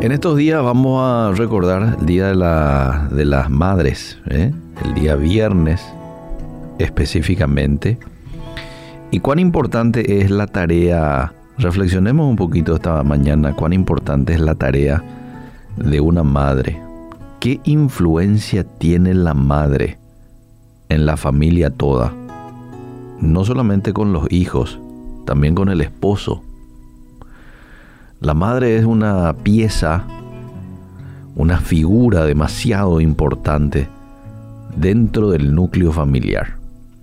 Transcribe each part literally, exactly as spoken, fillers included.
En estos días vamos a recordar el Día de, la, de las Madres, ¿eh? El día viernes específicamente. Y cuán importante es la tarea, reflexionemos un poquito esta mañana, cuán importante es la tarea de una madre. ¿Qué influencia tiene la madre en la familia toda? No solamente con los hijos, también con el esposo. La madre es una pieza, una figura demasiado importante dentro del núcleo familiar.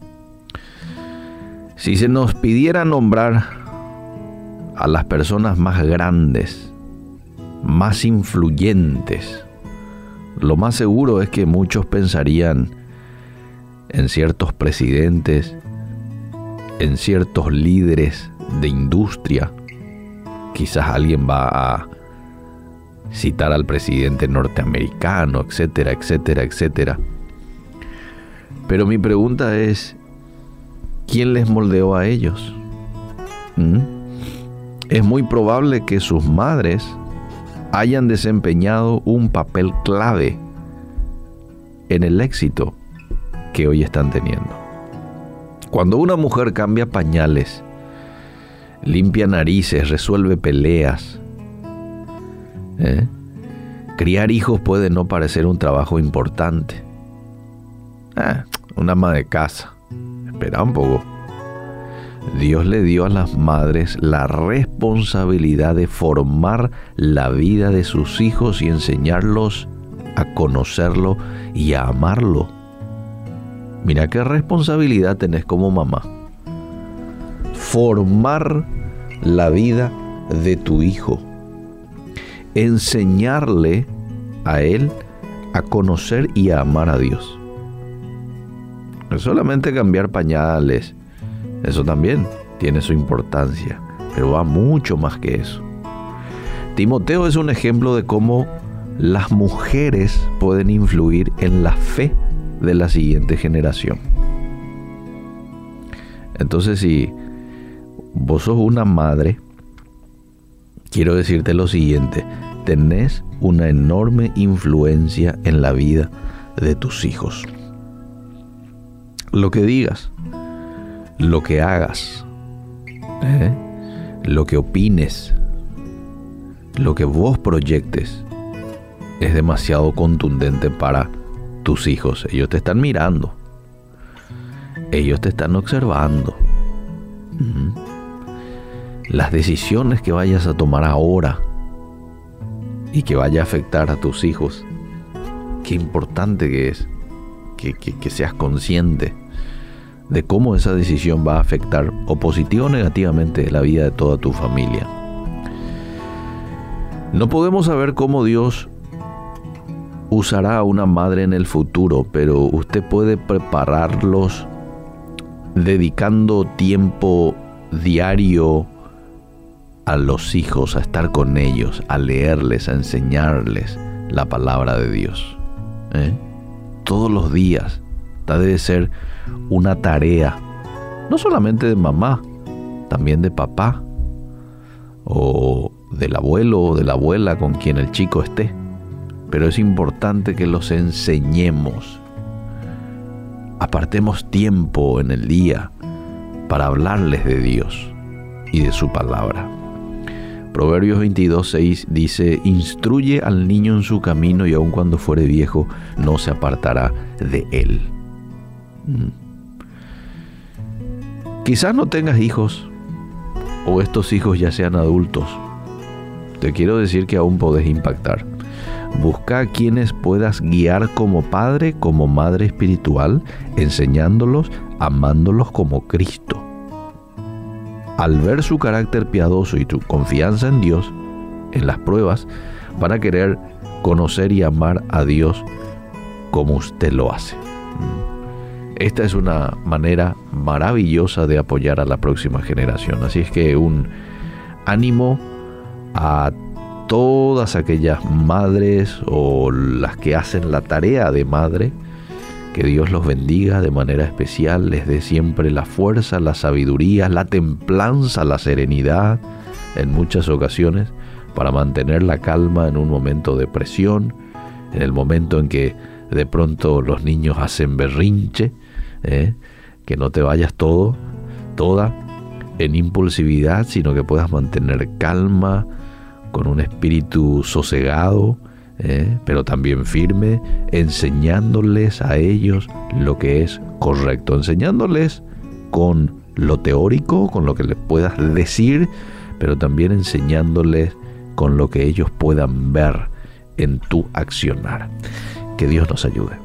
Si se nos pidiera nombrar a las personas más grandes, más influyentes, lo más seguro es que muchos pensarían en ciertos presidentes, en ciertos líderes de industria. Quizás alguien va a citar al presidente norteamericano, etcétera, etcétera, etcétera. Pero mi pregunta es, ¿quién les moldeó a ellos? ¿Mm? Es muy probable que sus madres hayan desempeñado un papel clave en el éxito que hoy están teniendo. Cuando una mujer cambia pañales, limpia narices, resuelve peleas, ¿eh? Criar hijos puede no parecer un trabajo importante. Ah, una ama de casa. Espera un poco. Dios le dio a las madres la responsabilidad de formar la vida de sus hijos y enseñarlos a conocerlo y a amarlo. Mira qué responsabilidad tenés como mamá. Formar la vida de tu hijo. Enseñarle a él a conocer y a amar a Dios. No es solamente cambiar pañales. Eso también tiene su importancia, pero va mucho más que eso. Timoteo es un ejemplo de cómo las mujeres pueden influir en la fe de la siguiente generación. Entonces, si vos sos una madre, quiero decirte lo siguiente: tenés una enorme influencia en la vida de tus hijos. Lo que digas, lo que hagas, ¿eh? lo que opines, lo que vos proyectes, es demasiado contundente para tus hijos. Ellos te están mirando, ellos te están observando. Uh-huh. Las decisiones que vayas a tomar ahora y que vaya a afectar a tus hijos, qué importante que es que, que, que seas consciente de cómo esa decisión va a afectar o positivo o negativamente la vida de toda tu familia. No podemos saber cómo Dios usará a una madre en el futuro, pero usted puede prepararlos dedicando tiempo diario a los hijos, a estar con ellos, a leerles, a enseñarles la palabra de Dios. ¿Eh? Todos los días. Esta debe ser una tarea, no solamente de mamá, también de papá, o del abuelo o de la abuela con quien el chico esté. Pero es importante que los enseñemos. Apartemos tiempo en el día para hablarles de Dios y de su palabra. Proverbios veintidós, seis dice: instruye al niño en su camino y aun cuando fuere viejo no se apartará de él. Mm. Quizás no tengas hijos o estos hijos ya sean adultos. Te quiero decir que aún podés impactar. Busca a quienes puedas guiar como padre, como madre espiritual, enseñándolos, amándolos como Cristo. Al ver su carácter piadoso y tu confianza en Dios, en las pruebas, van a querer conocer y amar a Dios como usted lo hace. Esta es una manera maravillosa de apoyar a la próxima generación. Así es que un ánimo a todas aquellas madres o las que hacen la tarea de madre. Que Dios los bendiga de manera especial, les dé siempre la fuerza, la sabiduría, la templanza, la serenidad en muchas ocasiones para mantener la calma en un momento de presión, en el momento en que de pronto los niños hacen berrinche, ¿eh? Que no te vayas todo, toda en impulsividad, sino que puedas mantener calma, con un espíritu sosegado, ¿eh? Pero también firme, enseñándoles a ellos lo que es correcto, enseñándoles con lo teórico, con lo que les puedas decir, pero también enseñándoles con lo que ellos puedan ver en tu accionar. Que Dios nos ayude.